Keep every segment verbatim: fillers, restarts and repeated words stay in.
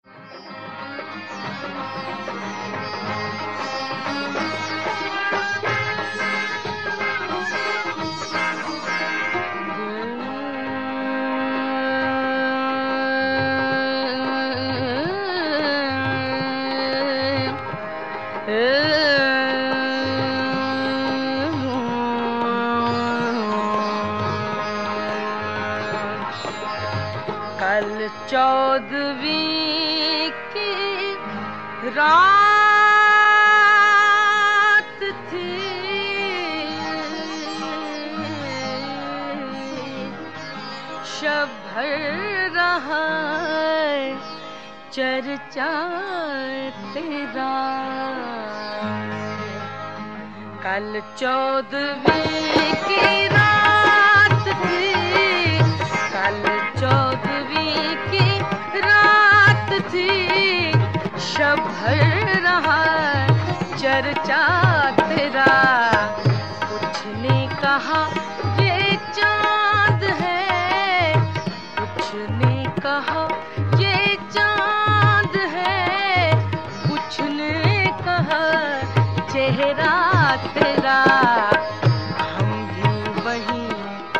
कल चौदहवीं की रात थी, शब भर रहा चर्चा तेरा। कल चौदहवीं की रात थी, कल चौदहवीं की रात थी, शब भर रहा चर्चा तेरा। कुछ ने कहा ये चांद है, कुछ ने कहा ये चांद है, कुछ ने कहा चेहरा तेरा। हम भी वहीं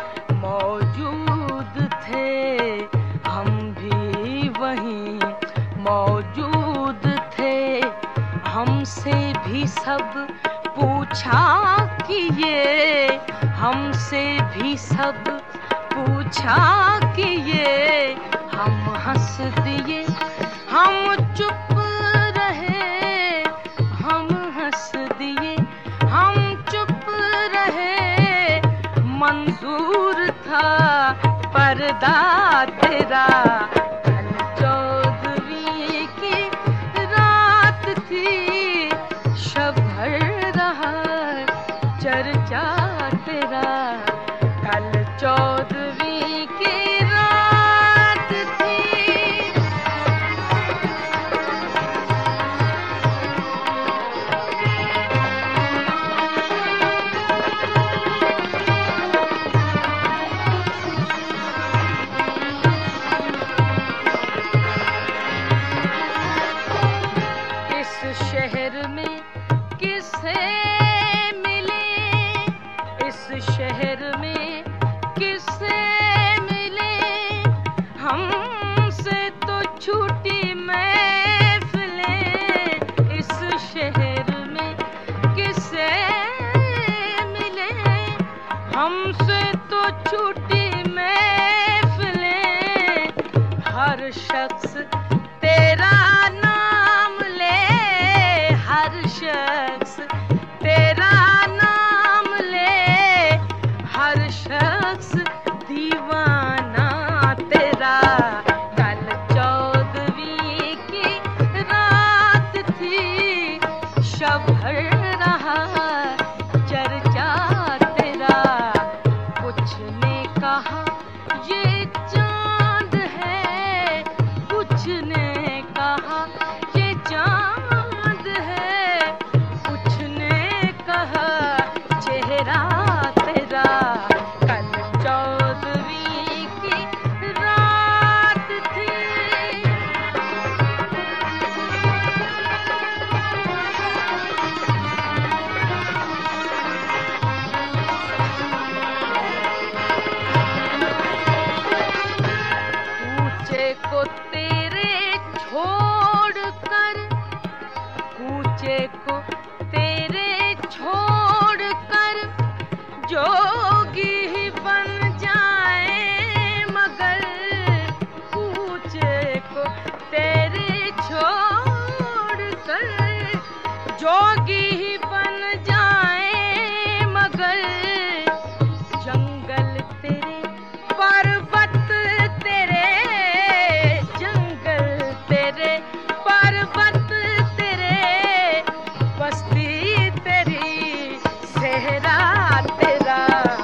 मौजूद थे, हम भी वहीं मौजूद थे। हमसे भी सब पूछा कि ये, हमसे भी सब पूछा कि ये। हम हंस दिए, हम चुप रहे, हम हंस दिए, हम चुप रहे। मंजूर था पर्दा तेरा। कल चौदहवीं की रात थी, शब भर रहा चर्चा तेरा। कल चौदहवीं की रात थी। इस शहर में किससे मिले, इस शहर में किससे मिले। हमसे तो छूटी महफिलें, इस शहर में किससे मिले। हमसे तो छूटी महफिलें। हर शख्स तेरा नाम ले, हर शख्स तेरा नाम ले। हर शख्स दीवाना तेरा। कल चौदहवीं की रात थी, शब भर रहा चर्चा तेरा। कुछ ने कहा ये चांद है, कुछ ने कहा ये चांद है, कुछ ने कहा चेहरा तेरा। कल चौदहवीं की रात थी। कूचे को तेरे छोड़ कर, कूचे को तेरे छोड़ कर, जोगी ही बन जाए मगर। कूचे को तेरे छोड़ कर, जोगी ही बन जाए मगर। जंगल तेरे, पर्वत तेरे, जंगल तेरे, पर्वत तेरे, बस्ती तेरी, सेहरा तेरा।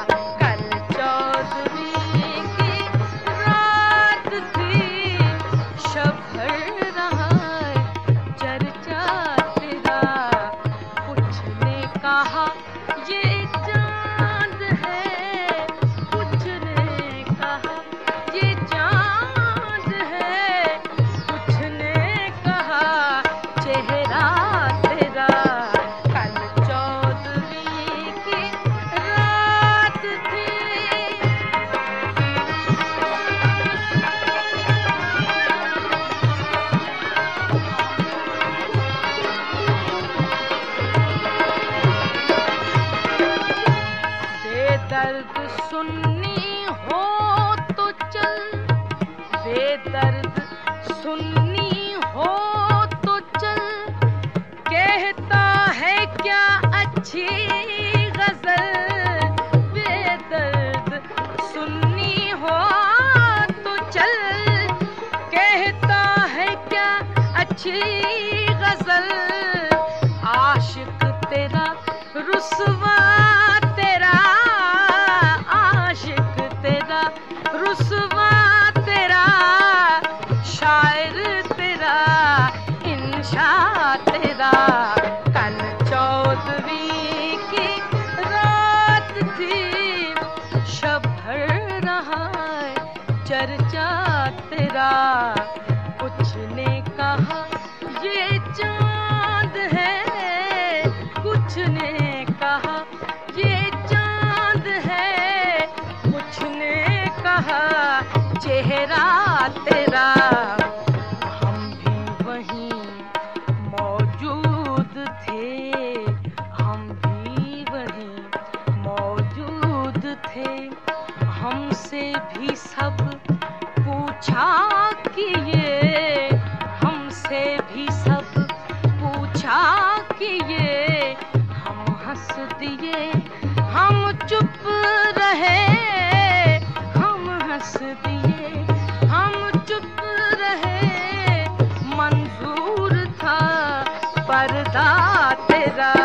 सुननी हो तो चल, कहता है क्या अच्छी गजल बेदर्द। सुननी हो तो चल, कहता है क्या अच्छी गजल। आशिक तेरा रुसवा तेरा, आशिक तेरा रुसवा तेरा, शायर तेरा इंशा तेरा। कल चौदहवीं की रात थी, शब भर रहा है चर्चा तेरा। कुछ ने कहा ये चांद है, कुछ ने कहा ये चांद है, कुछ ने कहा चेहरा तेरा। हम भी वहीं मौजूद थे, हम भी वहीं मौजूद थे। हमसे भी सब पूछा कि ये, हमसे भी सब पूछा कि ये। हम हंस दिए, हम चुप रहे, हम हंस दिए, हम चुप रहे। मंजूर था पर्दा तेरा।